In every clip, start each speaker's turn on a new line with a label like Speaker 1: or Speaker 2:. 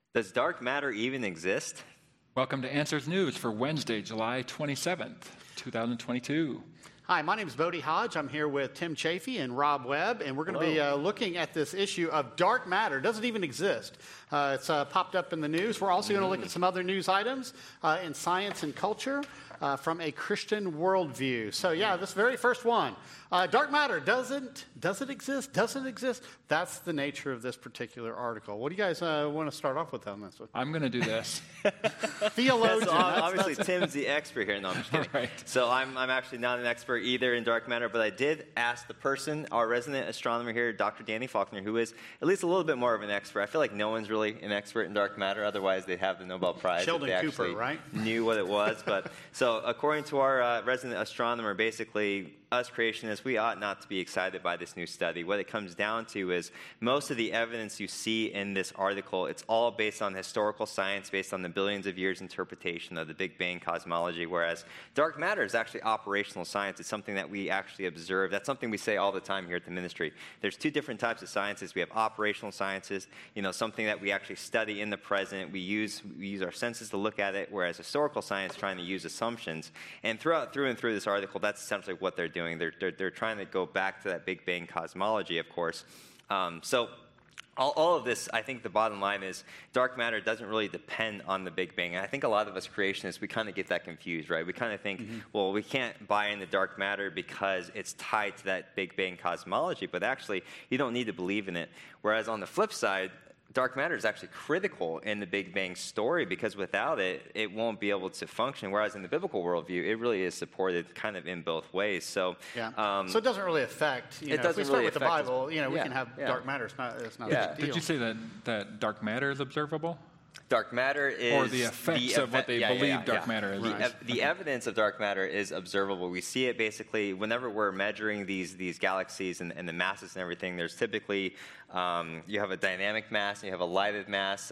Speaker 1: Does dark matter even exist?
Speaker 2: Welcome to Answers News for Wednesday, July 27th, 2022.
Speaker 3: Hi, my name is Bodie Hodge. I'm here with Tim Chafee and Rob Webb, and we're going to be looking at this issue of dark matter. Does it even exist? It's popped up in the news. We're also going to look at some other news items in science and culture from a Christian worldview. So, this very first one. Dark matter, does it exist? Doesn't exist? That's the nature of this particular article. What do you guys want to start off with on this one?
Speaker 2: I'm going to do this.
Speaker 3: Theologian.
Speaker 1: So obviously, Tim's the expert here. No, I'm just kidding.
Speaker 2: Right.
Speaker 1: So I'm actually not an expert either in dark matter, but I did ask the person, our resident astronomer here, Dr. Danny Faulkner, who is at least a little bit more of an expert. I feel like no one's really an expert in dark matter. Otherwise, they'd have the Nobel Prize
Speaker 3: Sheldon
Speaker 1: if they
Speaker 3: Cooper,
Speaker 1: actually
Speaker 3: right?
Speaker 1: knew what it was. But so according to our resident astronomer, basically, us creationists, we ought not to be excited by this new study. What it comes down to is most of the evidence you see in this article, it's all based on historical science, based on the billions of years interpretation of the Big Bang cosmology, whereas dark matter is actually operational science. It's something that we actually observe. That's something we say all the time here at the ministry. There's two different types of sciences. We have operational sciences, something that we actually study in the present. We use our senses to look at it, whereas historical science trying to use assumptions. And through and through this article, that's essentially what they're doing. They're trying to go back to that Big Bang cosmology, of course. So all of this, I think the bottom line is dark matter doesn't really depend on the Big Bang. And I think a lot of us creationists, we kind of get that confused, right? We kind of think, well, we can't buy into dark matter because it's tied to that Big Bang cosmology. But actually, you don't need to believe in it. Whereas on the flip side, dark matter is actually critical in the Big Bang story because without it, it won't be able to function. Whereas in the biblical worldview, it really is supported kind of in both ways. So,
Speaker 3: so it doesn't really affect.
Speaker 1: It doesn't
Speaker 3: if we start
Speaker 1: really
Speaker 3: with the
Speaker 1: affect
Speaker 3: Bible, we can have dark matter. It's not a big deal.
Speaker 2: Did you say that dark matter is observable?
Speaker 1: Dark matter is...
Speaker 2: Or the effects of what they believe dark matter is.
Speaker 1: The evidence of dark matter is observable. We see it basically whenever we're measuring these galaxies and the masses and everything. There's typically, you have a dynamic mass and you have a lighted mass.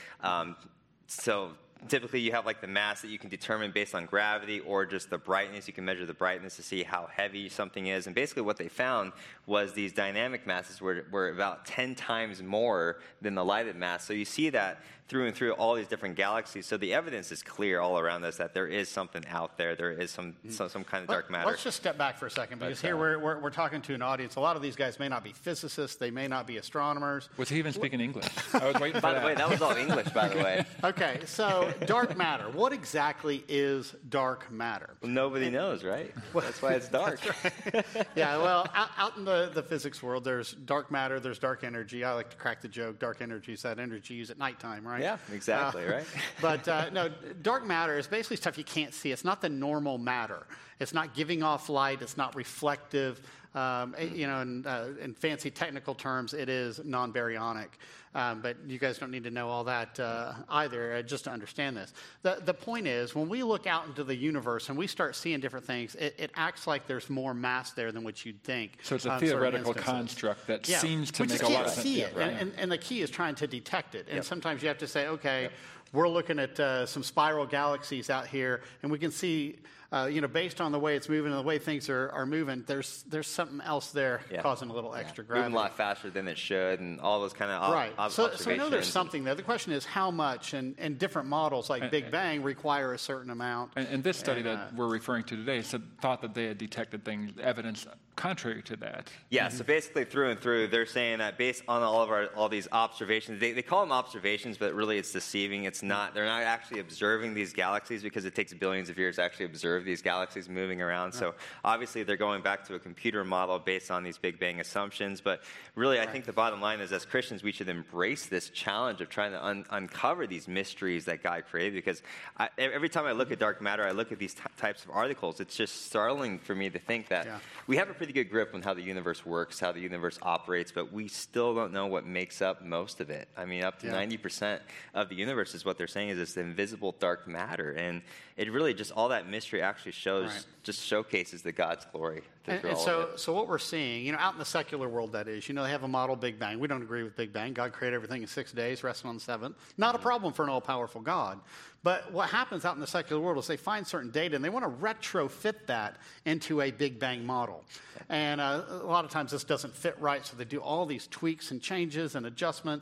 Speaker 1: So typically you have like the mass that you can determine based on gravity or just the brightness. You can measure the brightness to see how heavy something is. And basically what they found was these dynamic masses were about 10 times more than the lighted mass. So you see that through and through all these different galaxies. So the evidence is clear all around us that there is something out there. There is some kind of dark matter.
Speaker 3: Let's just step back for a second because here we're talking to an audience. A lot of these guys may not be physicists. They may not be astronomers.
Speaker 2: Was he even speaking English? I was waiting for that.
Speaker 1: By the way, that was all English, by the way.
Speaker 3: Okay, so dark matter. What exactly is dark matter?
Speaker 1: Well, nobody knows, right? That's why it's dark.
Speaker 3: Right. Well, out in the physics world, there's dark matter, there's dark energy. I like to crack the joke, dark energy is that energy you use at nighttime, right?
Speaker 1: Yeah, exactly, right?
Speaker 3: But no, dark matter is basically stuff you can't see. It's not the normal matter. It's not giving off light. It's not reflective. In fancy technical terms, it is non-baryonic. But you guys don't need to know all that either, just to understand this. The point is, when we look out into the universe and we start seeing different things, it acts like there's more mass there than what you'd think.
Speaker 2: So it's a theoretical construct that seems to make a lot of sense.
Speaker 3: You can't see it, and the key is trying to detect it. And sometimes you have to say, okay, we're looking at some spiral galaxies out here, and we can see... based on the way it's moving and the way things are moving, there's something else there causing a little extra gravity.
Speaker 1: Moving a lot faster than it should, and all those kind of observations.
Speaker 3: So I know there's something there. The question is how much, and different models like Big Bang require a certain amount.
Speaker 2: And this study that we're referring to today thought that they had detected evidence contrary to that.
Speaker 1: Yeah, so basically through and through, they're saying that based on all these observations, they call them observations, but really it's deceiving. It's not. They're not actually observing these galaxies because it takes billions of years to actually observe these galaxies moving around. So obviously they're going back to a computer model based on these Big Bang assumptions. But really, I think the bottom line is, as Christians, we should embrace this challenge of trying to uncover these mysteries that God created. Because every time I look at dark matter, I look at these types of articles. It's just startling for me to think that we have a pretty good grip on how the universe works, how the universe operates, but we still don't know what makes up most of it. I mean, up to 90% of the universe is what they're saying is this invisible dark matter. And it really just, all that mystery actually just showcases the God's glory.
Speaker 3: So what we're seeing, out in the secular world, that is, they have a model Big Bang. We don't agree with Big Bang. God created everything in 6 days, resting on the seventh. Not a problem for an all-powerful God. But what happens out in the secular world is they find certain data and they want to retrofit that into a Big Bang model. And a lot of times this doesn't fit right, so they do all these tweaks and changes and adjustments.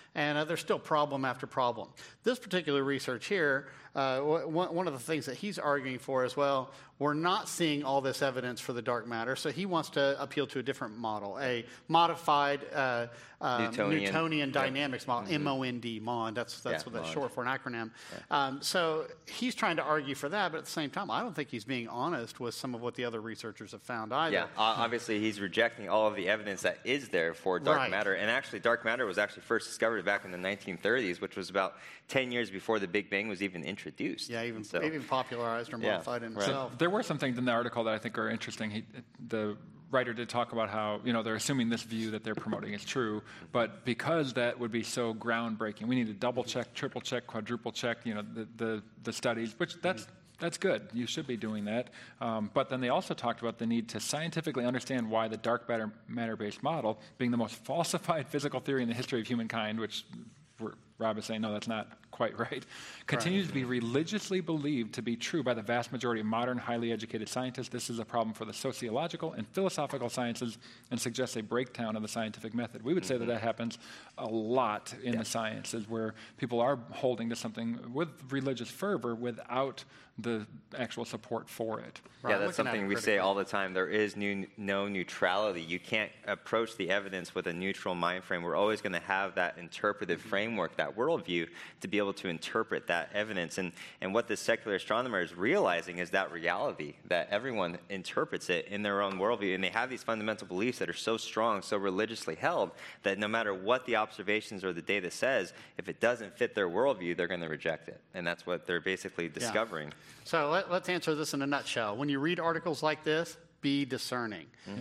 Speaker 3: And there's still problem after problem. This particular research here, one of the things that he's arguing for as well, we're not seeing all this evidence for the dark matter, so he wants to appeal to a different model, a modified Newtonian dynamics model, MOND, MOND. That's what that's
Speaker 1: MOND.
Speaker 3: short for, an acronym. So he's trying to argue for that, but at the same time, I don't think he's being honest with some of what the other researchers have found either.
Speaker 1: Yeah, obviously he's rejecting all of the evidence that is there for dark
Speaker 3: Right.
Speaker 1: matter. And actually, dark matter was actually first discovered back in the 1930s, which was about 10 years before the Big Bang was even introduced.
Speaker 3: Yeah, even popularized or modified in
Speaker 1: right.
Speaker 3: itself.
Speaker 2: There were some things in the article that I think are interesting. The writer did talk about how, they're assuming this view that they're promoting is true, but because that would be so groundbreaking, we need to double check, triple check, quadruple check, the studies, which that's good. You should be doing that. But then they also talked about the need to scientifically understand why the dark matter-based model, being the most falsified physical theory in the history of humankind, which Rob is saying, no, that's not quite right, continues to be religiously believed to be true by the vast majority of modern, highly educated scientists. This is a problem for the sociological and philosophical sciences and suggests a breakdown of the scientific method. We would say that happens a lot in the sciences, where people are holding to something with religious fervor without the actual support for it.
Speaker 3: Right,
Speaker 1: Yeah, that's something we say
Speaker 3: critically.
Speaker 1: all the time. There is no neutrality. You can't approach the evidence with a neutral mind frame. We're always going to have that interpretive framework, that worldview, to be able to interpret that evidence. And what the secular astronomer is realizing is that reality, that everyone interprets it in their own worldview. And they have these fundamental beliefs that are so strong, so religiously held, that no matter what the observations or the data says, if it doesn't fit their worldview, they're going to reject it. And that's what they're basically discovering.
Speaker 3: So let's answer this in a nutshell. When you read articles like this, be discerning.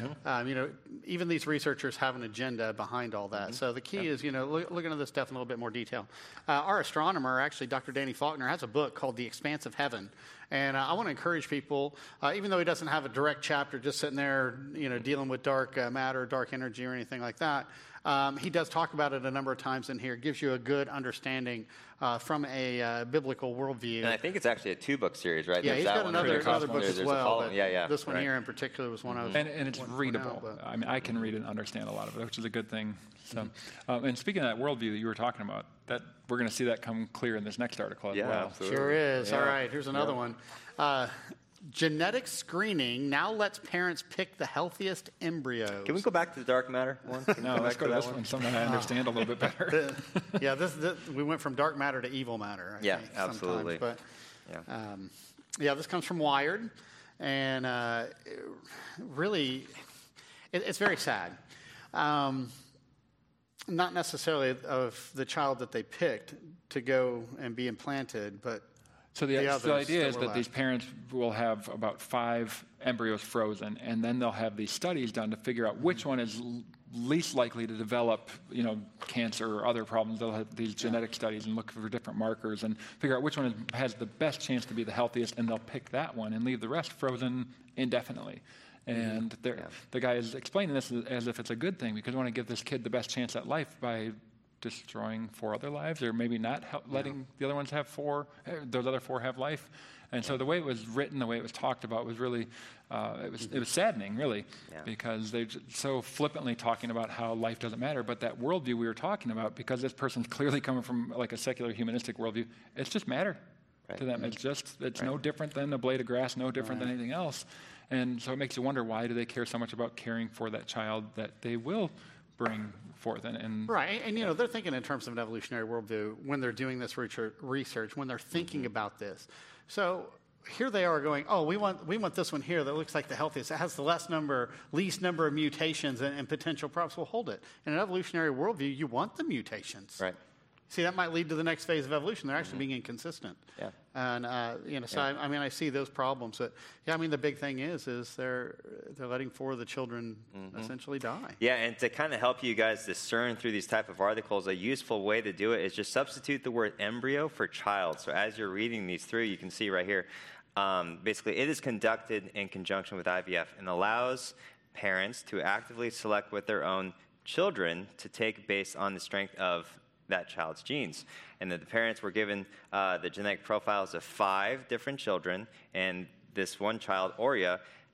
Speaker 3: Even these researchers have an agenda behind all that. So the key is, looking at this stuff in a little bit more detail. Our astronomer, actually, Dr. Danny Faulkner, has a book called The Expanse of Heaven. And I want to encourage people, even though he doesn't have a direct chapter just sitting there, dealing with dark matter, dark energy, or anything like that, he does talk about it a number of times in here. It gives you a good understanding from a biblical worldview.
Speaker 1: And I think it's actually a 2-book series, right?
Speaker 3: Yeah,
Speaker 1: There's
Speaker 3: he's
Speaker 1: that
Speaker 3: got
Speaker 1: one,
Speaker 3: another
Speaker 1: there's a
Speaker 3: book as
Speaker 1: there's a
Speaker 3: well.
Speaker 1: follow-up.
Speaker 3: But
Speaker 1: Yeah,
Speaker 3: this one
Speaker 1: right.
Speaker 3: here in particular was one I was.
Speaker 2: And it's
Speaker 3: pointing
Speaker 2: readable.
Speaker 3: out, but-
Speaker 2: I mean, I can read and understand a lot of it, which is a good thing. So, and speaking of that worldview that you were talking about, that we're going to see that come clear in this next article as
Speaker 1: Yeah,
Speaker 2: well.
Speaker 1: absolutely.
Speaker 3: Sure is.
Speaker 1: Yeah.
Speaker 3: All right, here's another one. Genetic screening now lets parents pick the healthiest embryos.
Speaker 1: Can we go back to the dark matter one? Can we
Speaker 2: No, let's
Speaker 1: back
Speaker 2: go to
Speaker 1: that
Speaker 2: this one, something I understand a little bit better.
Speaker 3: Yeah, this we went from dark matter to evil matter. I
Speaker 1: Yeah,
Speaker 3: think,
Speaker 1: absolutely.
Speaker 3: sometimes.
Speaker 1: Yeah.
Speaker 3: But this comes from Wired, and really, it's very sad. Not necessarily of the child that they picked to go and be implanted, but
Speaker 2: So the
Speaker 3: others
Speaker 2: idea is
Speaker 3: were
Speaker 2: that
Speaker 3: left.
Speaker 2: these parents will have about 5 embryos frozen, and then they'll have these studies done to figure out which one is least likely to develop, cancer or other problems. They'll have these genetic studies and look for different markers and figure out which one has the best chance to be the healthiest, and they'll pick that one and leave the rest frozen indefinitely. And the guy is explaining this as if it's a good thing, because we want to give this kid the best chance at life by destroying 4 other lives, or maybe not letting the other ones have those other 4 have life. And so the way it was written, the way it was talked about was really, it was saddening, really, because they're so flippantly talking about how life doesn't matter. But that worldview we were talking about, because this person's clearly coming from like a secular humanistic worldview, it's just matter to them. It's no different than a blade of grass, no different than anything else. And so it makes you wonder, why do they care so much about caring for that child that they will bring forth?
Speaker 3: Right, and they're thinking in terms of an evolutionary worldview when they're doing this research, when they're thinking about this. So here they are going, we want this one here that looks like the healthiest. It has the least number of mutations and potential problems. Well, hold it. In an evolutionary worldview, you want the mutations.
Speaker 1: Right.
Speaker 3: See, that might lead to the next phase of evolution. They're actually being inconsistent.
Speaker 1: Yeah.
Speaker 3: And, I see those problems. But, the big thing is they're letting 4 of the children essentially die.
Speaker 1: Yeah, and to kind of help you guys discern through these type of articles, a useful way to do it is just substitute the word embryo for child. So as you're reading these through, you can see right here, basically it is conducted in conjunction with IVF and allows parents to actively select with their own children to take based on the strength of that child's genes. And that the parents were given the genetic profiles of 5 different children, and this one child, Aurea,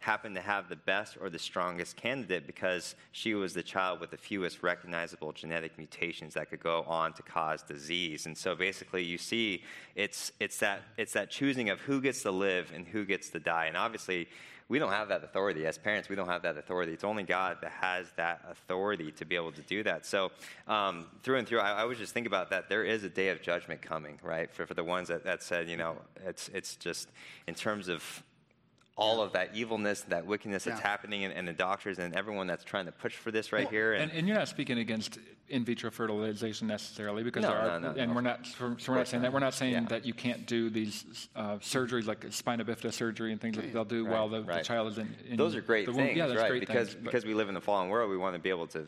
Speaker 1: happened to have the best or the strongest candidate because she was the child with the fewest recognizable genetic mutations that could go on to cause disease. And so basically you see it's that choosing of who gets to live and who gets to die. And obviously we don't have that authority. As parents, we don't have that authority. It's only God that has that authority to be able to do that. So through and through, I would just think about that. There is a day of judgment coming, right? For the ones that said, it's just in terms of all of that evilness, that wickedness that's happening, and the doctors and everyone that's trying to push for this here.
Speaker 2: And you're not speaking against in vitro fertilization necessarily, because we're not saying that. We're not saying that you can't do these surgeries like spina bifida surgery and things that they'll do while the child is in
Speaker 1: those are great
Speaker 2: the
Speaker 1: things,
Speaker 2: womb. Yeah, that's great things.
Speaker 1: Because we live in the fallen world, we want to be able to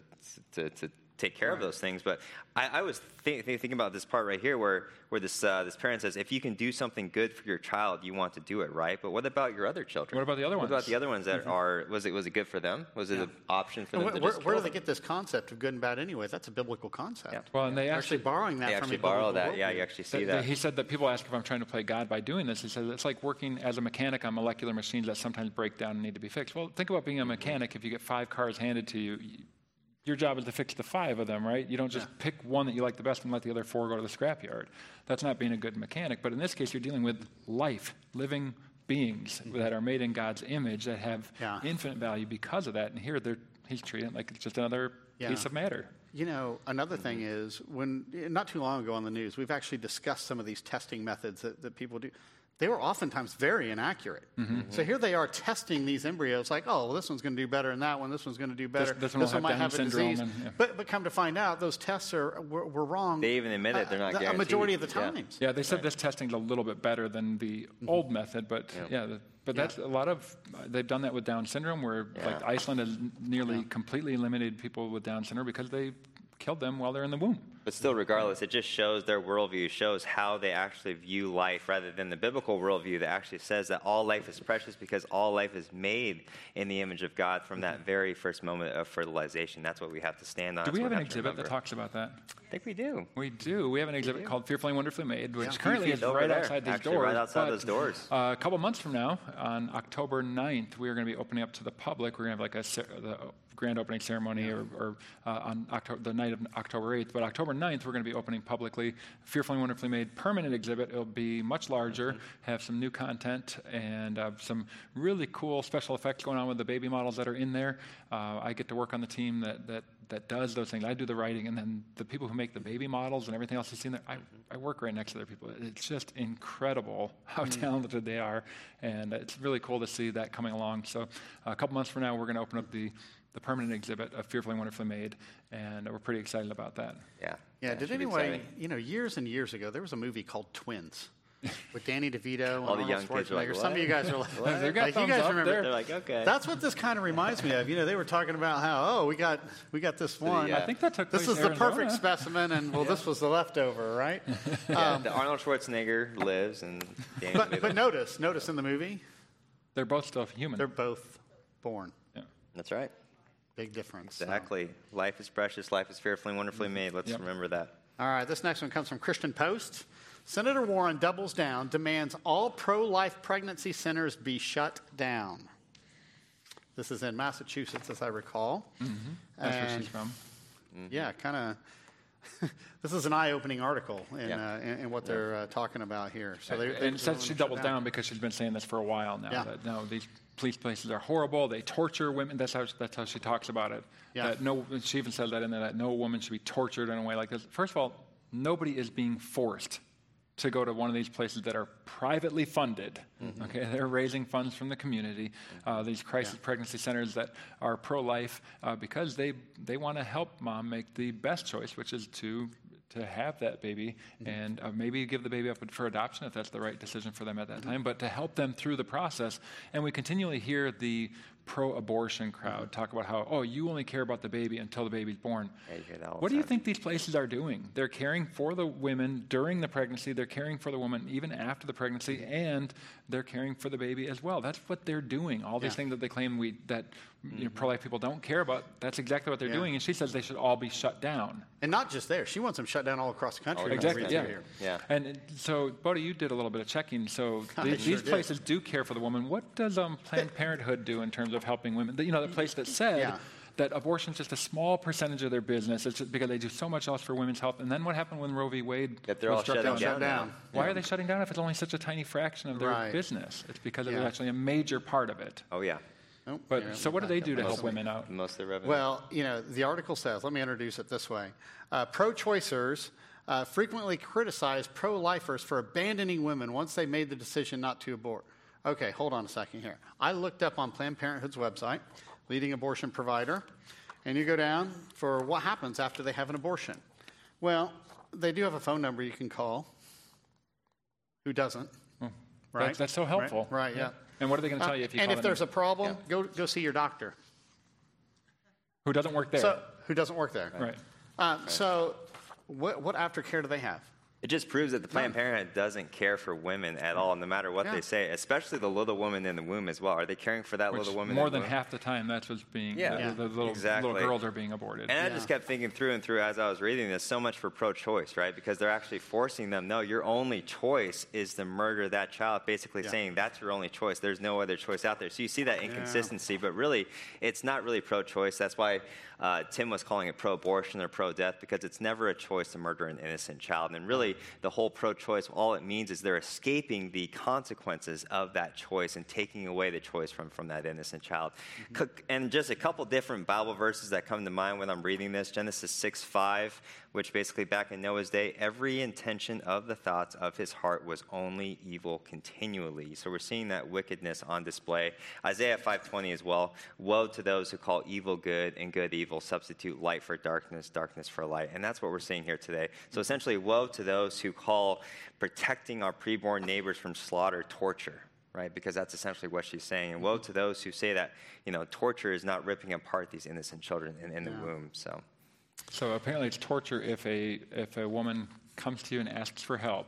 Speaker 1: take care of those things. But I was thinking about this part right here where this parent says, if you can do something good for your child, you want to do it, right? But what about your other children?
Speaker 2: What about the other ones?
Speaker 1: What about the other ones that was it good for them? Was it an option for them to just
Speaker 3: where do they get this concept of good and bad anyways? That's a biblical concept.
Speaker 1: Yeah.
Speaker 2: Well, and they
Speaker 3: actually borrowing that from
Speaker 1: a biblical worldview. Yeah, you actually see that.
Speaker 2: He said that people ask if I'm trying to play God by doing this. He said it's like working as a mechanic on molecular machines that sometimes break down and need to be fixed. Well, think about being a mechanic. If you get 5 cars handed to you, your job is to fix the 5 of them, right? You don't just pick one that you like the best and let the other 4 go to the scrapyard. That's not being a good mechanic. But in this case, you're dealing with life, living beings that are made in God's image that have infinite value because of that. And here he's treating it like it's just another piece of matter.
Speaker 3: Another thing is, not too long ago on the news, we've actually discussed some of these testing methods that people do. They were oftentimes very inaccurate. So here they are testing these embryos like, oh, well, this one's going to do better than that one. This one's going to do better.
Speaker 2: This one might have a disease.
Speaker 3: But come to find out, those tests were wrong.
Speaker 1: They even admit it. They're not guaranteed.
Speaker 3: A majority of the times.
Speaker 2: Yeah, they said this testing's a little bit better than the old method, but that's a lot of, they've done that with Down syndrome, where like Iceland has nearly completely eliminated people with Down syndrome because they killed them while they're in the womb.
Speaker 1: But still, regardless, it just shows their worldview, shows how they actually view life, rather than the biblical worldview that actually says that all life is precious because all life is made in the image of God from that very first moment of fertilization. That's what we have to stand on.
Speaker 2: Do we have an exhibit that talks about that?
Speaker 1: I think we do.
Speaker 2: We do. We have an exhibit called Fearfully and Wonderfully Made, which currently is right outside these doors.
Speaker 1: Right outside those doors.
Speaker 2: A couple months from now, on October 9th, we are going to be opening up to the public. We're going to have like the grand opening ceremony or on the night of October 8th. But October 9th, we're going to be opening publicly Fearfully and Wonderfully Made permanent exhibit. It'll be much larger, have some new content, and some really cool special effects going on with the baby models that are in there. I get to work on the team that does those things. I do the writing, and then the people who make the baby models and everything else you see in there, I work right next to their people. It's just incredible how talented they are, and it's really cool to see that coming along. So a couple months from now, we're going to open up the permanent exhibit of Fearfully and Wonderfully Made, and we're pretty excited about that.
Speaker 3: Yeah. Did anyone, years and years ago, there was a movie called Twins with Danny DeVito and
Speaker 1: all the young kids are like,
Speaker 3: some of you guys are like,
Speaker 2: they got
Speaker 3: you guys remember?
Speaker 1: They're like, okay.
Speaker 3: That's what this kind of reminds me of. They were talking about how, we got this one.
Speaker 2: I think that took place
Speaker 3: This is
Speaker 2: in
Speaker 3: the perfect specimen, and this was the leftover, right?
Speaker 1: The Arnold Schwarzenegger lives, and Danny DeVito.
Speaker 3: But notice in the movie,
Speaker 2: they're both still human.
Speaker 3: They're both born.
Speaker 2: Yeah.
Speaker 1: That's right.
Speaker 3: Big difference.
Speaker 1: Exactly. So. Life is precious. Life is fearfully and wonderfully made. Let's remember that.
Speaker 3: All right. This next one comes from Christian Post. Senator Warren doubles down, demands all pro-life pregnancy centers be shut down. This is in Massachusetts, as I recall.
Speaker 2: That's where she's from.
Speaker 3: Yeah, kind of. This is an eye-opening article in what they're talking about here. So
Speaker 2: and it says she doubled down because she's been saying this for a while now.
Speaker 3: Yeah.
Speaker 2: That no, these police places are horrible. They torture women. That's how she talks about it.
Speaker 3: Yeah.
Speaker 2: She even says that in there, that no woman should be tortured in a way like this. First of all, nobody is being forced to go to one of these places that are privately funded. Okay, they're raising funds from the community. These crisis pregnancy centers that are pro-life because they want to help mom make the best choice, which is to have that baby and maybe give the baby up for adoption if that's the right decision for them at that time, but to help them through the process. And we continually hear the pro-abortion crowd talk about how, oh, you only care about the baby until the baby's born.
Speaker 1: Yeah, you hear that all the
Speaker 2: What do you
Speaker 1: time.
Speaker 2: think these places are doing? They're caring for the women during the pregnancy, they're caring for the woman even after the pregnancy, and they're caring for the baby as well. That's what they're doing. All these things that they claim that pro-life people don't care about, that's exactly what they're doing. And she says they should all be shut down.
Speaker 3: And not just there. She wants them shut down all across the country.
Speaker 2: Exactly, yeah.
Speaker 1: Yeah.
Speaker 2: And so, Bodhi, you did a little bit of checking. So these
Speaker 3: sure did.
Speaker 2: places do care for the woman. What does Planned Parenthood do in terms of helping women? You know, the place that said that abortion is just a small percentage of their business. It's just because they do so much else for women's health. And then what happened when Roe v. Wade
Speaker 1: That they're
Speaker 2: was
Speaker 1: all
Speaker 2: struck
Speaker 1: shutting
Speaker 2: down?
Speaker 1: down.
Speaker 2: Why are they shutting down if it's only such a tiny fraction of their
Speaker 3: Right.
Speaker 2: business? It's because it was actually a major part of it.
Speaker 1: Oh, yeah.
Speaker 3: Nope.
Speaker 2: But
Speaker 3: Yeah,
Speaker 2: so what do they do to help
Speaker 1: Mostly.
Speaker 2: women out?
Speaker 1: Most of the revenue.
Speaker 3: Well, you know, the article says, let me introduce it this way. Pro-choicers frequently criticize pro-lifers for abandoning women once they made the decision not to abort. Okay, hold on a second here. I looked up on Planned Parenthood's website, leading abortion provider, and you go down for what happens after they have an abortion. Well, they do have a phone number you can call. Who doesn't? Right?
Speaker 2: That's so helpful.
Speaker 3: Right, yeah.
Speaker 2: And what are they going to tell you if you
Speaker 3: and
Speaker 2: call
Speaker 3: if
Speaker 2: them?
Speaker 3: there's a problem, go see your doctor.
Speaker 2: Who doesn't work there?
Speaker 3: So, who doesn't work there?
Speaker 2: Right.
Speaker 3: So, what aftercare do they have?
Speaker 1: It just proves that the Planned Parenthood doesn't care for women at all, no matter what they say, especially the little woman in the womb as well. Are they caring for that
Speaker 2: Which
Speaker 1: little woman
Speaker 2: more
Speaker 1: in the
Speaker 2: than
Speaker 1: womb?
Speaker 2: half the time, that's what's being,
Speaker 1: Yeah.
Speaker 2: the little
Speaker 1: Exactly.
Speaker 2: girls are being aborted.
Speaker 1: And I just kept thinking through and through as I was reading this, so much for pro-choice, right? Because they're actually forcing them, no, your only choice is to murder that child, basically saying that's your only choice. There's no other choice out there. So you see that inconsistency, but really, it's not really pro-choice. That's why Tim was calling it pro-abortion or pro-death, because it's never a choice to murder an innocent child. And really, the whole pro-choice, all it means is they're escaping the consequences of that choice and taking away the choice from that innocent child. And just a couple different Bible verses that come to mind when I'm reading this. Genesis 6:5, which basically back in Noah's day, every intention of the thoughts of his heart was only evil continually. So we're seeing that wickedness on display. Isaiah 5:20 as well. Woe to those who call evil good and good evil, substitute light for darkness, darkness for light. And that's what we're seeing here today. So essentially, woe to those who call protecting our preborn neighbors from slaughter torture, right? Because that's essentially what she's saying. And woe to those who say that, torture is not ripping apart these innocent children in the womb.
Speaker 2: So apparently it's torture if a woman comes to you and asks for help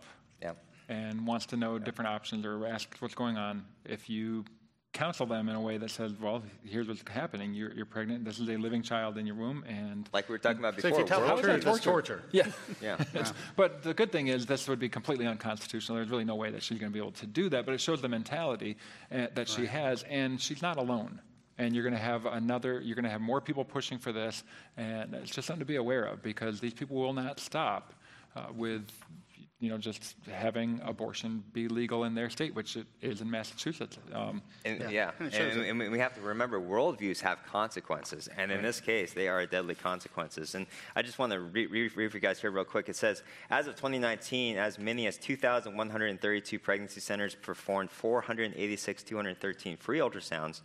Speaker 2: and wants to know different options or asks what's going on. If you counsel them in a way that says, well, here's what's happening. You're pregnant. This is a living child in your womb. And
Speaker 1: like we were talking about
Speaker 3: So
Speaker 1: before.
Speaker 3: if you tell
Speaker 2: How
Speaker 3: the
Speaker 2: is that
Speaker 3: truth, it's torture.
Speaker 2: Yeah.
Speaker 1: Yeah.
Speaker 2: But the good thing is this would be completely unconstitutional. There's really no way that she's going to be able to do that. But it shows the mentality that she has, and she's not alone. And you're going to have more people pushing for this, and it's just something to be aware of, because these people will not stop with just having abortion be legal in their state, which it is in Massachusetts.
Speaker 1: And we have to remember worldviews have consequences, and in this case, they are deadly consequences. And I just want to read for you guys here real quick. It says, as of 2019, as many as 2,132 pregnancy centers performed 486,213 free ultrasounds,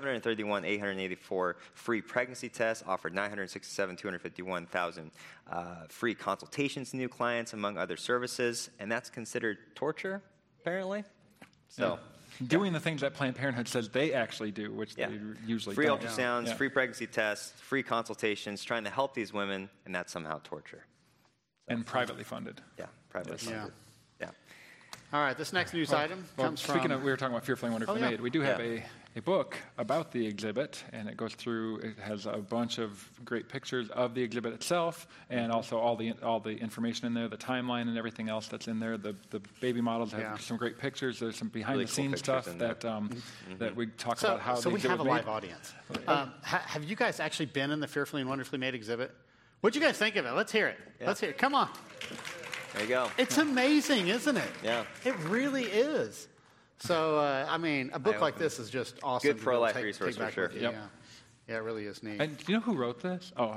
Speaker 1: 731,884 free pregnancy tests, offered 967,251,000 free consultations to new clients, among other services, and that's considered torture, apparently. So,
Speaker 2: doing the things that Planned Parenthood says they actually do, which they usually
Speaker 1: free
Speaker 2: don't.
Speaker 1: ultrasounds, free pregnancy tests, free consultations, trying to help these women, and that's somehow torture.
Speaker 2: And privately funded.
Speaker 1: Yeah, privately funded. Yeah.
Speaker 3: All right, this next news item comes from...
Speaker 2: Speaking of, we were talking about Fearfully and Wonderfully Made. We do have
Speaker 1: Yeah.
Speaker 2: a book about the exhibit, and it goes through. It has a bunch of great pictures of the exhibit itself, and also all the information in there, the timeline and everything else that's in there. The baby models have some great pictures. There's some behind the scenes
Speaker 1: cool
Speaker 2: stuff
Speaker 1: pictures in
Speaker 2: that that we talk about how
Speaker 3: So
Speaker 2: the
Speaker 3: we
Speaker 2: exhibit
Speaker 3: have a
Speaker 2: was
Speaker 3: live
Speaker 2: made.
Speaker 3: audience. Have you guys actually been in the Fearfully and Wonderfully Made exhibit? What'd you guys think of it? Let's hear it. Let's hear it. Come on.
Speaker 1: There you go.
Speaker 3: It's amazing, isn't it?
Speaker 1: Yeah.
Speaker 3: It really is. So, a book like this is just awesome.
Speaker 1: Good
Speaker 3: to
Speaker 1: pro-life
Speaker 3: take
Speaker 1: resource for
Speaker 3: back
Speaker 1: sure.
Speaker 3: with you,
Speaker 2: Yep.
Speaker 3: Yeah, it really is neat.
Speaker 2: And do you know who wrote this? Oh,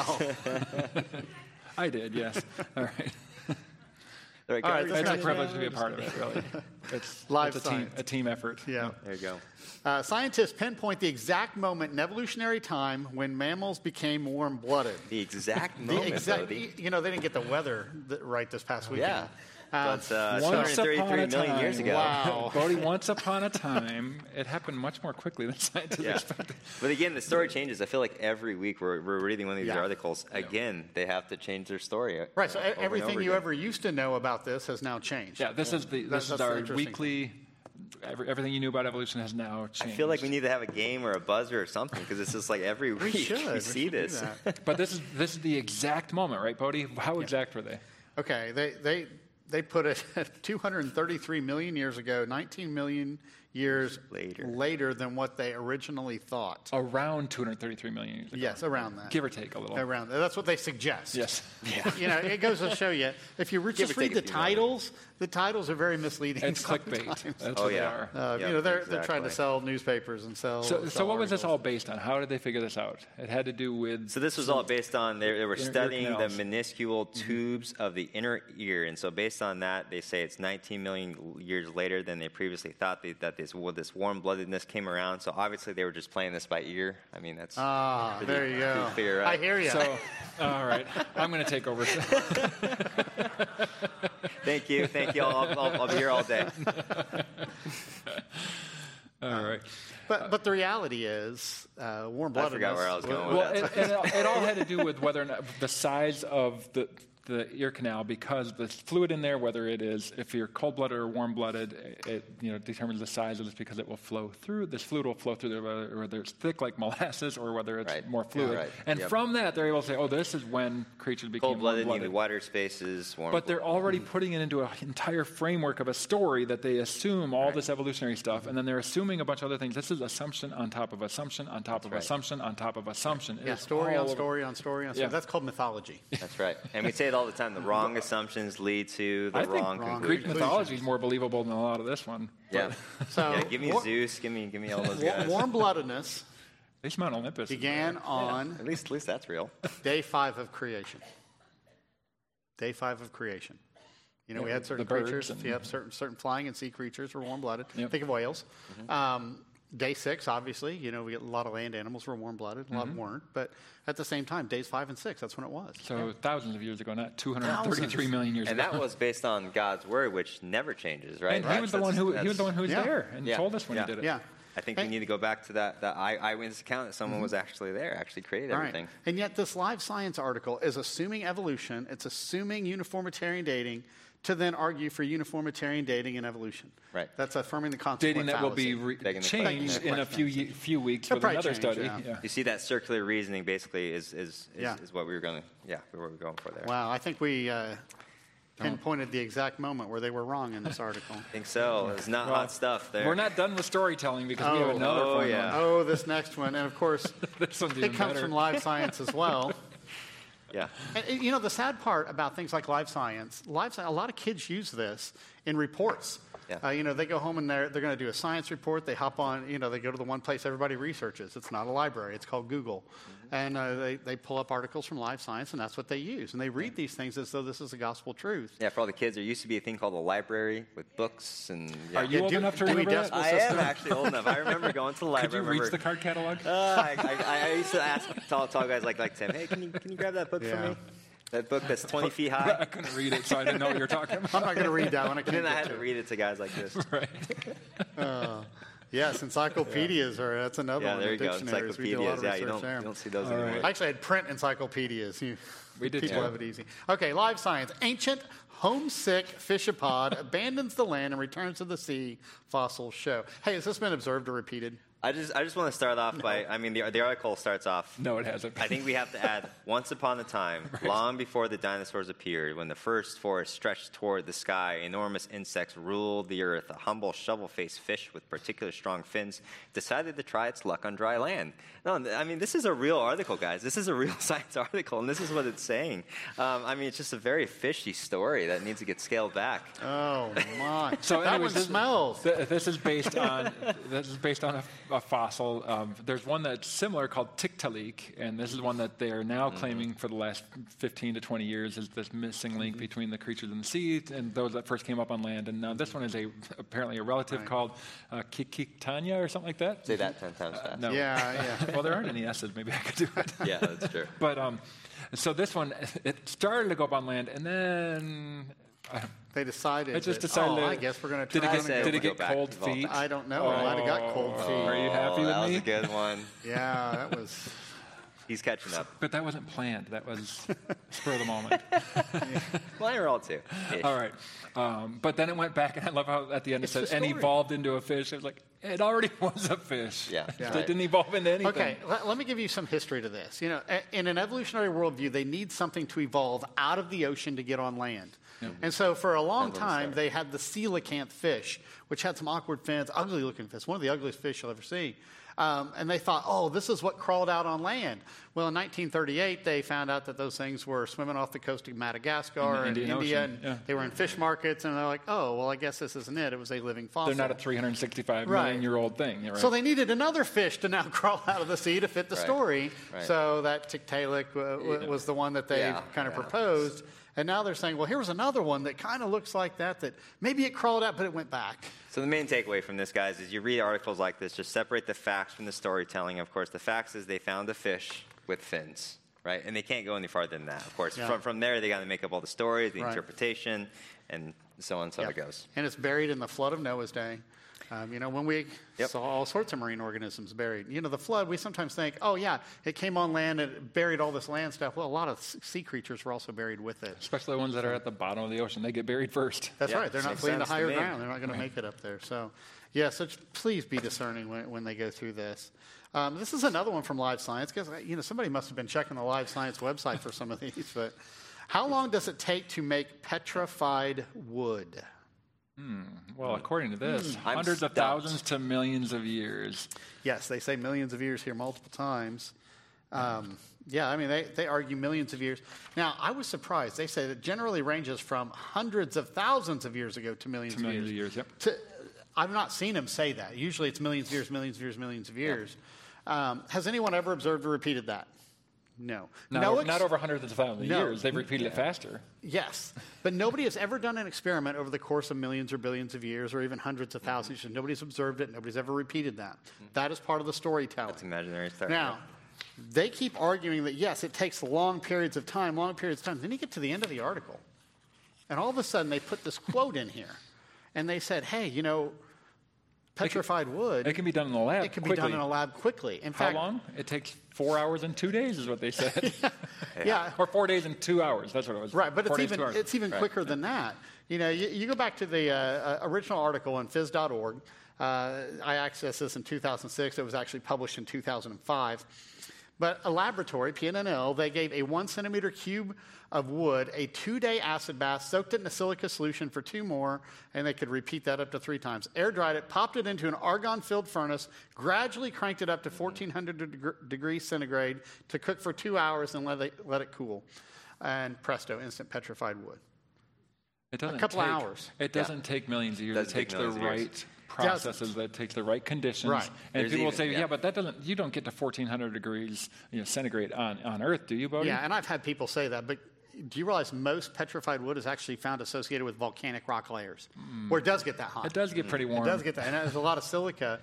Speaker 2: I did. Yes. All right.
Speaker 1: All right,
Speaker 3: All right,
Speaker 1: guys.
Speaker 3: this
Speaker 2: It's a
Speaker 3: next-
Speaker 2: privilege to be a part of it. Really, it's
Speaker 3: Live
Speaker 2: it's
Speaker 3: science.
Speaker 2: a team effort.
Speaker 3: Yeah.
Speaker 1: There you go.
Speaker 3: Scientists pinpoint the exact moment in evolutionary time when mammals became warm-blooded.
Speaker 1: The exact
Speaker 3: The
Speaker 1: moment,
Speaker 3: exact,
Speaker 1: Bodhi.
Speaker 3: they didn't get the weather right this past weekend.
Speaker 1: Yeah. But
Speaker 2: Once upon
Speaker 1: 233
Speaker 2: a
Speaker 1: million years
Speaker 2: time.
Speaker 1: ago.
Speaker 3: Wow.
Speaker 2: Bodie, once upon a time, it happened much more quickly than scientists
Speaker 1: Yeah.
Speaker 2: expected.
Speaker 1: But again, the story changes. I feel like every week we're reading one of these
Speaker 3: Yeah.
Speaker 1: articles. Again, they have to change their story.
Speaker 3: Right, so
Speaker 1: over and
Speaker 3: everything
Speaker 1: over
Speaker 3: you
Speaker 1: again.
Speaker 3: ever used to know about this has now changed.
Speaker 2: Yeah, this is
Speaker 3: That's
Speaker 2: our
Speaker 3: interesting.
Speaker 2: weekly. Everything you knew about evolution has now
Speaker 1: I
Speaker 2: changed.
Speaker 1: feel like we need to have a game or a buzzer or something because it's just like every
Speaker 3: We
Speaker 1: week
Speaker 3: should.
Speaker 1: we see
Speaker 3: should do
Speaker 1: this.
Speaker 3: that.
Speaker 2: But this is the exact moment, right, Bodie? How exact were they?
Speaker 3: Okay, they put it 233 million years ago, 19 million years later than what they originally thought.
Speaker 2: Around 233 million years ago.
Speaker 3: Yes, around that.
Speaker 2: Give or take a little.
Speaker 3: Around that. That's what they suggest.
Speaker 2: Yes.
Speaker 3: You know, it goes to show you, if you
Speaker 1: Give
Speaker 3: just
Speaker 1: or
Speaker 3: read
Speaker 1: take a
Speaker 3: the
Speaker 1: few million.
Speaker 3: titles, the titles are very misleading.
Speaker 2: It's clickbait.
Speaker 3: sometimes.
Speaker 2: That's
Speaker 1: Oh,
Speaker 2: what
Speaker 1: yeah.
Speaker 2: they are.
Speaker 1: Yep,
Speaker 3: You know, they're trying to
Speaker 1: exactly.
Speaker 3: sell newspapers and sell.
Speaker 2: So
Speaker 3: sell
Speaker 2: what was this
Speaker 3: articles.
Speaker 2: all based on? How did they figure this out? It had to do with.
Speaker 1: So this was all based on they were
Speaker 2: Ear
Speaker 1: studying the
Speaker 2: canals.
Speaker 1: minuscule tubes of the inner ear, and so based on that, they say it's 19 million years later than they previously thought that this warm-bloodedness came around. So obviously they were just playing this by ear. I mean that's pretty-
Speaker 3: There you go.
Speaker 1: pretty clear,
Speaker 3: I
Speaker 1: right?
Speaker 3: hear you.
Speaker 2: So, all right, I'm going to take over.
Speaker 1: Thank you. I'll be here all day.
Speaker 2: All right.
Speaker 3: But the reality is, warm-bloodedness.
Speaker 1: I forgot where I was going with
Speaker 2: Well,
Speaker 1: that.
Speaker 2: it all had to do with whether or not the size of the ear canal, because the fluid in there, whether it is, if you're cold-blooded or warm-blooded, it determines the size of this because it will flow through. This fluid will flow through there, whether it's thick like molasses or whether it's
Speaker 1: Right.
Speaker 2: more fluid.
Speaker 1: Yeah, right.
Speaker 2: And
Speaker 1: Yep.
Speaker 2: from that, they're able to say, oh, this is when creatures became
Speaker 1: Cold-blooded,
Speaker 2: warm-blooded.
Speaker 1: needed wider spaces, warm.
Speaker 2: But they're already putting it into an entire framework of a story that they assume all
Speaker 1: Right.
Speaker 2: this evolutionary stuff, and then they're assuming a bunch of other things. This is assumption on top of assumption on top of
Speaker 1: right.
Speaker 2: assumption on top of assumption.
Speaker 3: Yeah,
Speaker 2: It's
Speaker 3: story
Speaker 2: all
Speaker 3: on
Speaker 2: over-
Speaker 3: story on story on story.
Speaker 2: Yeah.
Speaker 3: That's called mythology.
Speaker 1: That's right. And we say it all the time. The wrong assumptions lead to the
Speaker 2: I think
Speaker 1: wrong
Speaker 3: wrong
Speaker 2: Greek
Speaker 1: conclusions.
Speaker 3: conclusions.
Speaker 2: mythology is more believable than a lot of this one.
Speaker 1: Yeah.
Speaker 3: So
Speaker 1: Yeah. Give me Zeus. Give me all those guys.
Speaker 3: warm-bloodedness
Speaker 2: At least Mount Olympus. is
Speaker 3: began
Speaker 2: there.
Speaker 3: on
Speaker 1: At least that's real.
Speaker 3: day 5 of creation. Day 5 of creation. You know,
Speaker 2: Yeah,
Speaker 3: we had certain
Speaker 2: the birds
Speaker 3: creatures.
Speaker 2: and-
Speaker 3: You have certain flying and sea creatures were warm-blooded.
Speaker 2: Yep.
Speaker 3: Think of whales. Day 6, obviously, you know, we get a lot of land animals were warm-blooded, a lot weren't. But at the same time, days 5 and 6, that's when it was.
Speaker 2: So thousands of years ago, not 233 million years
Speaker 1: And
Speaker 2: ago.
Speaker 1: that was based on God's word, which never changes, right?
Speaker 2: And he was the one who was
Speaker 3: Yeah.
Speaker 2: there and
Speaker 1: Yeah.
Speaker 2: told us when
Speaker 1: Yeah.
Speaker 2: he did it.
Speaker 3: Yeah.
Speaker 1: I think we need to go back to that eyewitness account that someone was actually there, actually created
Speaker 3: All right.
Speaker 1: everything.
Speaker 3: And yet, this Live Science article is assuming evolution, it's assuming uniformitarian dating to then argue for uniformitarian dating and evolution.
Speaker 1: Right.
Speaker 3: That's affirming the concept
Speaker 2: Dating that will be
Speaker 1: Begging the
Speaker 2: changed
Speaker 3: question.
Speaker 2: in a few weeks
Speaker 3: It'll
Speaker 2: with
Speaker 3: probably
Speaker 2: another
Speaker 3: change,
Speaker 2: study.
Speaker 3: yeah.
Speaker 1: You see that circular reasoning basically is
Speaker 3: Yeah.
Speaker 1: what we were going for there.
Speaker 3: Wow, I think we pinpointed the exact moment where they were wrong in this article.
Speaker 1: I think so. It's not hot stuff there.
Speaker 2: We're not done with storytelling because we have another
Speaker 1: oh,
Speaker 2: fun
Speaker 1: yeah.
Speaker 2: one.
Speaker 3: Oh, this next one. And of course,
Speaker 2: This one's even
Speaker 3: it comes
Speaker 2: better.
Speaker 3: from Live Science as well.
Speaker 1: Yeah.
Speaker 3: And, you know, the sad part about things like Live Science, a lot of kids use this in reports.
Speaker 1: Yeah.
Speaker 3: You know, they go home and they're going to do a science report. They hop on, you know, they go to the one place everybody researches. It's not a library. It's called Google. And they pull up articles from Live Science, and that's what they use. And they read these things as though this is the gospel truth.
Speaker 1: Yeah, for all the kids, there used to be a thing called a library with books and. Yeah.
Speaker 2: Are you old
Speaker 3: Dewey
Speaker 2: enough to remember
Speaker 3: Decimal
Speaker 2: that?
Speaker 1: I am
Speaker 3: System.
Speaker 1: actually old enough. I remember going to the library.
Speaker 2: Could you
Speaker 1: I
Speaker 2: reach
Speaker 1: remember,
Speaker 2: the card catalog?
Speaker 1: I used to ask tall guys like Tim, hey, can you grab that book for
Speaker 3: Yeah.
Speaker 1: me? That book that's 20 feet
Speaker 2: I
Speaker 1: high.
Speaker 2: couldn't read it, so I didn't know what you were talking about.
Speaker 3: I'm not going to read that one. I
Speaker 1: And
Speaker 3: can't
Speaker 1: then I
Speaker 3: get
Speaker 1: had to
Speaker 3: to it.
Speaker 1: read it to guys like this.
Speaker 2: Right.
Speaker 3: Yes, encyclopedias are, that's another
Speaker 1: Yeah,
Speaker 3: one.
Speaker 1: there you
Speaker 3: the
Speaker 1: go.
Speaker 3: dictionaries. We did a lot
Speaker 1: Encyclopedias.
Speaker 3: of
Speaker 1: Yeah, you
Speaker 3: research there.
Speaker 1: don't see those
Speaker 2: All
Speaker 1: anymore.
Speaker 2: right.
Speaker 3: I actually had print encyclopedias.
Speaker 2: We did
Speaker 3: People
Speaker 2: too.
Speaker 3: have it easy. Okay, Live Science. Ancient, homesick fishapod abandons the land and returns to the sea. Fossils show. Hey, has this been observed or repeated?
Speaker 1: I just want to start off by, I mean, the article starts off.
Speaker 2: No, it hasn't.
Speaker 1: I think we have to add, once upon a time, long before the dinosaurs appeared, when the first forest stretched toward the sky, enormous insects ruled the earth. A humble shovel-faced fish with particular strong fins decided to try its luck on dry land. No, I mean, this is a real article, guys. This is a real science article, and this is what it's saying. I mean, it's just a very fishy story that needs to get scaled back.
Speaker 3: Oh, my.
Speaker 2: So
Speaker 3: that
Speaker 2: anyways,
Speaker 3: one smells.
Speaker 2: This is based on a fossil. There's one that's similar called Tiktaalik, and this is one that they are now claiming for the last 15 to 20 years is this missing link between the creatures in the sea and those that first came up on land. And this one is apparently a relative called Kikitania or something like that.
Speaker 1: Say that 10 times fast.
Speaker 2: No.
Speaker 3: Yeah.
Speaker 2: Well, there aren't any S's. Maybe I could do it.
Speaker 1: Yeah, that's true.
Speaker 2: But so this one, it started to go up on land, and then
Speaker 3: They decided.
Speaker 2: I just
Speaker 3: that,
Speaker 2: decided.
Speaker 3: I guess we're going to
Speaker 2: Did
Speaker 3: try.
Speaker 2: it get
Speaker 1: back
Speaker 2: cold
Speaker 1: to Volta.
Speaker 2: feet?
Speaker 3: I don't know. I might have got cold feet.
Speaker 2: Are you happy with
Speaker 1: That was
Speaker 2: me?
Speaker 1: a good one.
Speaker 3: Yeah, that was.
Speaker 1: He's catching up.
Speaker 2: But that wasn't planned. That was spur of the moment.
Speaker 1: Well, you're all too.
Speaker 2: All right. But then it went back, and I love how at the end it
Speaker 3: It's
Speaker 2: says,
Speaker 3: the
Speaker 2: and
Speaker 3: story.
Speaker 2: evolved into a fish. It was like, it already was a fish.
Speaker 1: Yeah.
Speaker 2: It
Speaker 1: Right.
Speaker 2: didn't evolve into anything.
Speaker 3: Okay, let me give you some history to this. You know, in an evolutionary worldview, they need something to evolve out of the ocean to get on land. And so for a long time, they had the coelacanth fish, which had some awkward fins, ugly-looking fish, one of the ugliest fish you'll ever see. And they thought, oh, this is what crawled out on land. Well, in 1938, they found out that those things were swimming off the coast of Madagascar and
Speaker 2: Indian
Speaker 3: India,
Speaker 2: Ocean,
Speaker 3: and they were in fish markets, and they're like, oh, well, I guess this isn't it. It was a living fossil.
Speaker 2: They're not a 365
Speaker 3: Right.
Speaker 2: million-year-old thing. Right?
Speaker 3: So they needed another fish to now crawl out of the sea to fit the
Speaker 1: Right.
Speaker 3: story.
Speaker 1: Right.
Speaker 3: So that Tiktaalik was the one that they kind of proposed. And now they're saying, well, here was another one that kind of looks like that maybe it crawled out, but it went back.
Speaker 1: So the main takeaway from this, guys, is you read articles like this, just separate the facts from the storytelling. Of course, the facts is they found a fish with fins, right? And they can't go any farther than that, of course.
Speaker 3: Yeah.
Speaker 1: From there, they got to make up all the stories, the
Speaker 3: Right.
Speaker 1: interpretation, and so on and so
Speaker 3: Yeah.
Speaker 1: it goes.
Speaker 3: And it's buried in the flood of Noah's day. You know, when we
Speaker 1: Yep.
Speaker 3: saw all sorts of marine organisms buried. You know, the flood, we sometimes think, oh, yeah, it came on land and it buried all this land stuff. Well, a lot of sea creatures were also buried with it.
Speaker 2: Especially the ones that are at the bottom of the ocean. They get buried first.
Speaker 3: That's
Speaker 1: Yeah,
Speaker 3: right. They're not
Speaker 1: makes
Speaker 3: fleeing to
Speaker 1: sense to
Speaker 3: higher
Speaker 1: me.
Speaker 3: ground. They're not going to make it up there. So, yeah, so please be discerning when they go through this. This is another one from Live Science. Because, you know, somebody must have been checking the Live Science website for some of these. But how long does it take to make petrified wood?
Speaker 2: Well, according to this,
Speaker 1: I'm
Speaker 2: hundreds of
Speaker 1: stumped.
Speaker 2: thousands to millions of years.
Speaker 3: Yes, they say millions of years here multiple times. Yeah, I mean, they argue millions of years. Now, I was surprised. They say that generally ranges from hundreds of thousands of years ago to millions,
Speaker 2: To millions of years, yep.
Speaker 3: I've not seen them say that. Usually it's millions of years, millions of years, millions of years. Has anyone ever observed or repeated that? No.
Speaker 2: Not over hundreds of thousands of
Speaker 3: No.
Speaker 2: years. They've repeated it faster.
Speaker 3: Yes, but nobody has ever done an experiment over the course of millions or billions of years or even hundreds of thousands of years. Nobody's observed it. Nobody's ever repeated that. That is part of the storytelling.
Speaker 1: That's imaginary stuff.
Speaker 3: Now, they keep arguing that, yes, it takes long periods of time. Then you get to the end of the article, and all of a sudden they put this quote in here, and they said, hey, you know, petrified wood,
Speaker 2: It can be done in the lab
Speaker 3: it can
Speaker 2: quickly.
Speaker 3: be done in a lab quickly. In
Speaker 2: How
Speaker 3: fact,
Speaker 2: long? It takes 4 hours and 2 days is what they said.
Speaker 3: yeah,
Speaker 2: Or 4 days and 2 hours. That's what it was.
Speaker 3: right, but
Speaker 2: 4 days, 2 hours.
Speaker 3: it's even quicker than that. You know, you go back to the original article on phys.org. I accessed this in 2006. It was actually published in 2005. But a laboratory, PNNL, they gave a 1 centimeter cube of wood a 2-day acid bath, soaked it in a silica solution for 2 more, and they could repeat that up to 3 times. Air dried it, popped it into an argon-filled furnace, gradually cranked it up to 1,400 degrees centigrade to cook for 2 hours and let it cool. And presto, instant petrified wood.
Speaker 2: It doesn't
Speaker 3: a couple
Speaker 2: take,
Speaker 3: hours.
Speaker 2: It doesn't take millions of years. It
Speaker 1: Doesn't take
Speaker 2: takes the
Speaker 1: millions of years.
Speaker 2: right processes. That takes the right conditions.
Speaker 3: Right.
Speaker 2: And
Speaker 1: There's
Speaker 2: people will
Speaker 1: even-
Speaker 2: say,
Speaker 1: yeah.
Speaker 2: yeah, but that doesn't. You don't get to 1,400 degrees, centigrade on Earth, do you, Bodie?
Speaker 3: Yeah, and I've had people say that, but do you realize most petrified wood is actually found associated with volcanic rock layers, where it does get that hot?
Speaker 2: It does get pretty warm.
Speaker 3: It does get that, and there's a lot of silica,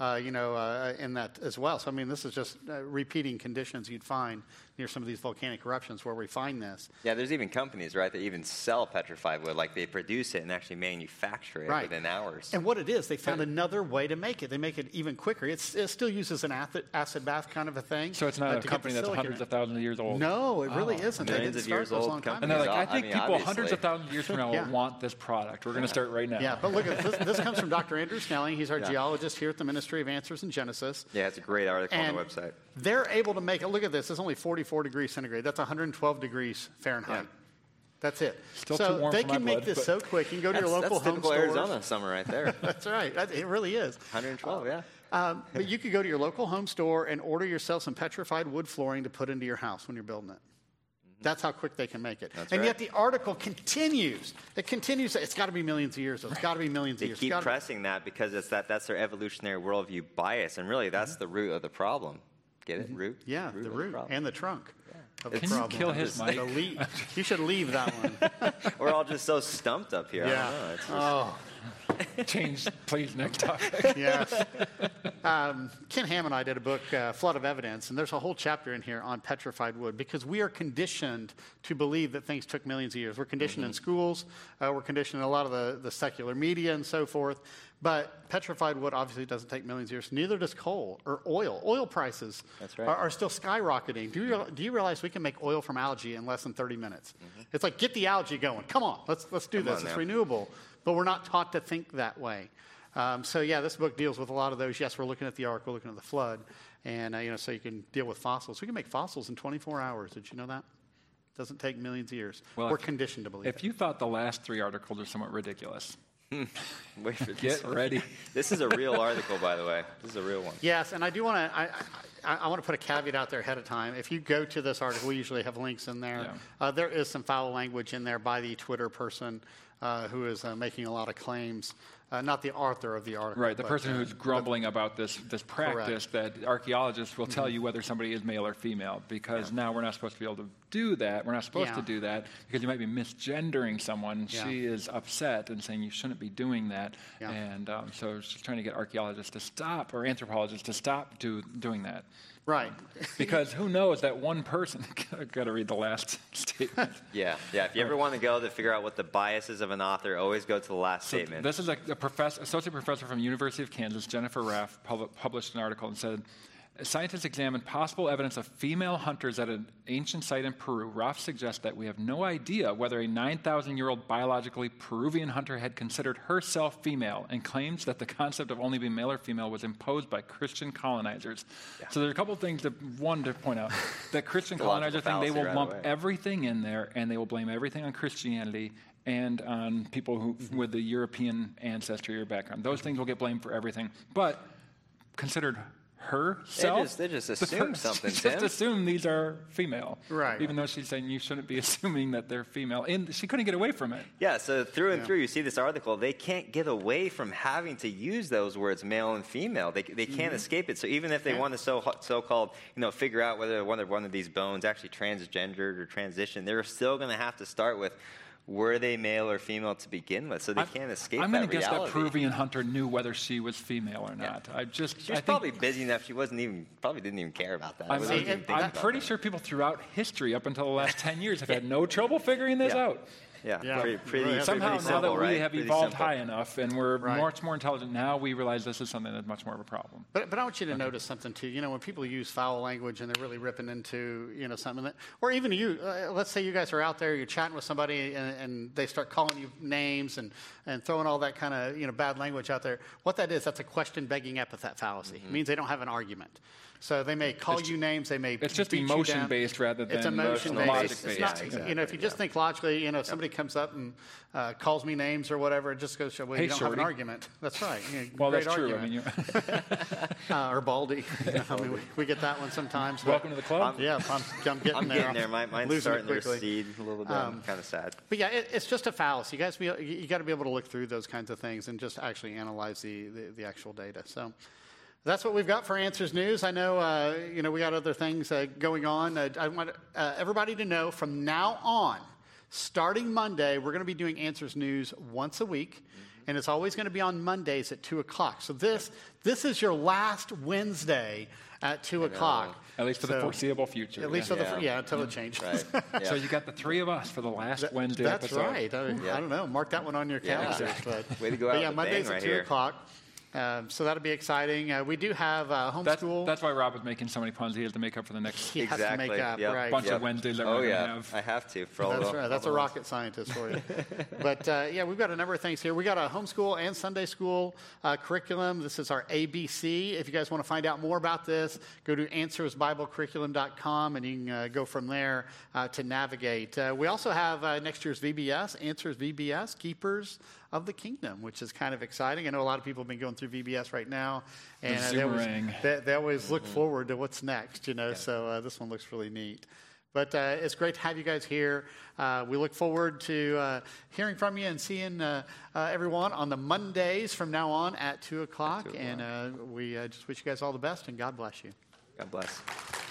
Speaker 3: in that as well. So I mean, this is just repeating conditions you'd find near some of these volcanic eruptions where we find this.
Speaker 1: Yeah, there's even companies, right, that even sell petrified wood. Like they produce it and actually manufacture it
Speaker 3: Right.
Speaker 1: within hours.
Speaker 3: And what it is, they found another way to make it. They make it even quicker. It still uses an acid bath kind of a thing.
Speaker 2: So it's not
Speaker 3: but
Speaker 2: a
Speaker 3: to get
Speaker 2: company
Speaker 3: the
Speaker 2: that's
Speaker 3: silica
Speaker 2: hundreds
Speaker 3: in
Speaker 2: of thousands of years old.
Speaker 3: No, it really isn't. They
Speaker 1: Millions
Speaker 3: didn't
Speaker 1: of
Speaker 3: start
Speaker 1: years
Speaker 3: those
Speaker 1: old
Speaker 3: long time
Speaker 2: And they're
Speaker 3: ago.
Speaker 2: like, I
Speaker 1: I
Speaker 2: think
Speaker 1: mean,
Speaker 2: people hundreds
Speaker 1: obviously.
Speaker 2: of thousands of years from now
Speaker 3: Yeah.
Speaker 2: will want this product. We're going to start right now.
Speaker 3: Yeah, but look at this. This comes from Dr. Andrew Snelling. He's our geologist here at the Ministry of Answers in Genesis.
Speaker 1: Yeah, it's a great article on
Speaker 3: And
Speaker 1: the website.
Speaker 3: they're able to make it. Look at this. It's only 44 degrees centigrade. That's 112 degrees Fahrenheit.
Speaker 1: Yeah.
Speaker 3: That's it.
Speaker 2: Still
Speaker 3: so
Speaker 2: too warm
Speaker 3: they
Speaker 2: for my
Speaker 3: can make
Speaker 2: blood,
Speaker 3: this
Speaker 2: but-
Speaker 3: so quick. You can go to your local
Speaker 1: That's
Speaker 3: home
Speaker 1: typical
Speaker 3: stores.
Speaker 1: Arizona summer right there.
Speaker 3: That's right. It really is.
Speaker 1: 112, yeah.
Speaker 3: But you could go to your local home store and order yourself some petrified wood flooring to put into your house when you're building it. That's how quick they can make it.
Speaker 1: That's
Speaker 3: and
Speaker 1: right.
Speaker 3: yet the article continues. It continues. It's got to be millions of years. It's got to be millions of
Speaker 1: They
Speaker 3: years.
Speaker 1: keep pressing that because that's their evolutionary worldview bias, and really that's the root of the problem. Get it? Root?
Speaker 3: Yeah,
Speaker 1: Root
Speaker 3: the
Speaker 1: of the
Speaker 3: root
Speaker 1: problem.
Speaker 3: and the trunk of the
Speaker 2: Can you
Speaker 3: problem.
Speaker 2: kill his mic?
Speaker 3: You should leave that one.
Speaker 1: We're all just so stumped up here. I
Speaker 3: Yeah.
Speaker 1: don't know. It's just,
Speaker 2: Change, please, next topic.
Speaker 3: Yes. Ken Ham and I did a book, Flood of Evidence, and there's a whole chapter in here on petrified wood because we are conditioned to believe that things took millions of years. We're conditioned in schools. We're conditioned in a lot of the secular media and so forth. But petrified wood obviously doesn't take millions of years. Neither does coal or oil. Oil prices are still skyrocketing. Do you realize we can make oil from algae in less than 30 minutes? It's like, get the algae going. Come on, let's do this. It's renewable. But we're not taught to think that way. So this book deals with a lot of those. Yes, we're looking at the ark, we're looking at the flood, and so you can deal with fossils. We can make fossils in 24 hours. Did you know that? It doesn't take millions of years.
Speaker 2: Well,
Speaker 3: we're conditioned to believe
Speaker 2: If you thought the last 3 articles are somewhat ridiculous,
Speaker 1: Wait for
Speaker 2: get ready.
Speaker 1: This is a real article, by the way. This is a real one.
Speaker 3: Yes, and I do want to. I want to put a caveat out there ahead of time. If you go to this article, we usually have links in there.
Speaker 2: Yeah.
Speaker 3: There is some foul language in there by the Twitter person who is making a lot of claims. Not the author of the article.
Speaker 2: Right, the person who's grumbling about this practice
Speaker 3: Correct.
Speaker 2: that archaeologists will tell you whether somebody is male or female, because now we're not supposed to be able to do that. We're not supposed to do that because you might be misgendering someone.
Speaker 3: Yeah.
Speaker 2: She is upset and saying you shouldn't be doing that.
Speaker 3: Yeah.
Speaker 2: And so she's trying to get archaeologists to stop, or anthropologists to stop doing that.
Speaker 3: Right.
Speaker 2: Because who knows that one person, got to read the last statement.
Speaker 1: Yeah. If you ever want to go to figure out what the biases of an author, always go to the last statement.
Speaker 2: This is a associate professor from University of Kansas, Jennifer Raff, published an article and said, scientists examined possible evidence of female hunters at an ancient site in Peru. Raff suggests that we have no idea whether a 9,000-year-old biologically Peruvian hunter had considered herself female, and claims that the concept of only being male or female was imposed by Christian colonizers. Yeah. So there's a couple of things. One, to point out that Christian colonizers think they will lump everything in there, and they will blame everything on Christianity and on people who with the European ancestry or background. Those things will get blamed for everything. But considered herself,
Speaker 1: they just assume something,
Speaker 2: just
Speaker 1: Tim.
Speaker 2: assume these are female.
Speaker 3: Right.
Speaker 2: Even though she's saying you shouldn't be assuming that they're female. And she couldn't get away from it.
Speaker 1: Yeah, so through and through, you see this article, they can't get away from having to use those words, male and female. They can't escape it. So even if they want to so-called, figure out whether one of these bones actually transgendered or transitioned, they're still going to have to start with, were they male or female to begin with? So they can't escape that reality.
Speaker 2: I'm going to guess that Peruvian hunter knew whether she was female or not.
Speaker 1: Yeah. She was probably busy enough. She probably didn't even care about that.
Speaker 2: I'm pretty sure people throughout history up until the last 10 years have had no trouble figuring this out.
Speaker 1: Yeah.
Speaker 2: Somehow now that we have evolved
Speaker 1: simple.
Speaker 2: high enough and we're much more intelligent, now we realize this is something that's much more of a problem.
Speaker 3: But I want you to notice something too. When people use foul language and they're really ripping into something that, or even you, let's say you guys are out there, you're chatting with somebody and they start calling you names and throwing all that kind of bad language out there. What that is, that's a question-begging epithet fallacy. It means they don't have an argument. So they may call you names, they may
Speaker 2: It's just
Speaker 3: beat
Speaker 2: emotion-based rather than
Speaker 3: it's emotion-based.
Speaker 2: logic-based.
Speaker 3: It's not, if you just think logically, if somebody comes up and calls me names or whatever, it just goes to show, well, you don't have an argument. That's right.
Speaker 2: Well,
Speaker 3: great
Speaker 2: that's true.
Speaker 3: argument. Or Baldy. We get that one sometimes.
Speaker 2: Welcome to the club.
Speaker 3: I'm getting there.
Speaker 1: Mine's starting to recede a little bit. I'm kind of sad.
Speaker 3: But yeah, it's just a fallacy. You got to be able to look through those kinds of things and just actually analyze the actual data. So that's what we've got for Answers News. I know, we got other things going on. I want everybody to know from now on, starting Monday, we're going to be doing Answers News once a week, and it's always going to be on Mondays at 2 o'clock. So this is your last Wednesday at 2 o'clock.
Speaker 2: At least for the foreseeable future.
Speaker 3: At least for until it changes.
Speaker 1: Right. Yeah.
Speaker 2: So you got the three of us for the last Wednesday episode.
Speaker 3: That's right. I don't know. Mark that one on your calendar.
Speaker 1: Way to go out with a
Speaker 3: Mondays
Speaker 1: bang
Speaker 3: at
Speaker 1: right
Speaker 3: 2 o'clock. So that'll be exciting. We do have homeschool.
Speaker 2: That's why Rob was making so many puns. He has to make up for the next
Speaker 3: He has to make up, right.
Speaker 2: bunch of Wednesdays that we're going to have.
Speaker 1: I have to.
Speaker 3: That's right. That's a rocket scientist for you. But we've got a number of things here. We got a homeschool and Sunday school curriculum. This is our ABC. If you guys want to find out more about this, go to answersbiblecurriculum.com and you can go from there to navigate. We also have next year's VBS, Answers VBS, Keepers of the Kingdom, which is kind of exciting. I know a lot of people have been going through VBS right now, and they always look forward to what's next, so this one looks really neat. But it's great to have you guys here. We look forward to hearing from you and seeing everyone on the Mondays from now on at 2 o'clock. And we just wish you guys all the best, and God bless you.
Speaker 1: God bless.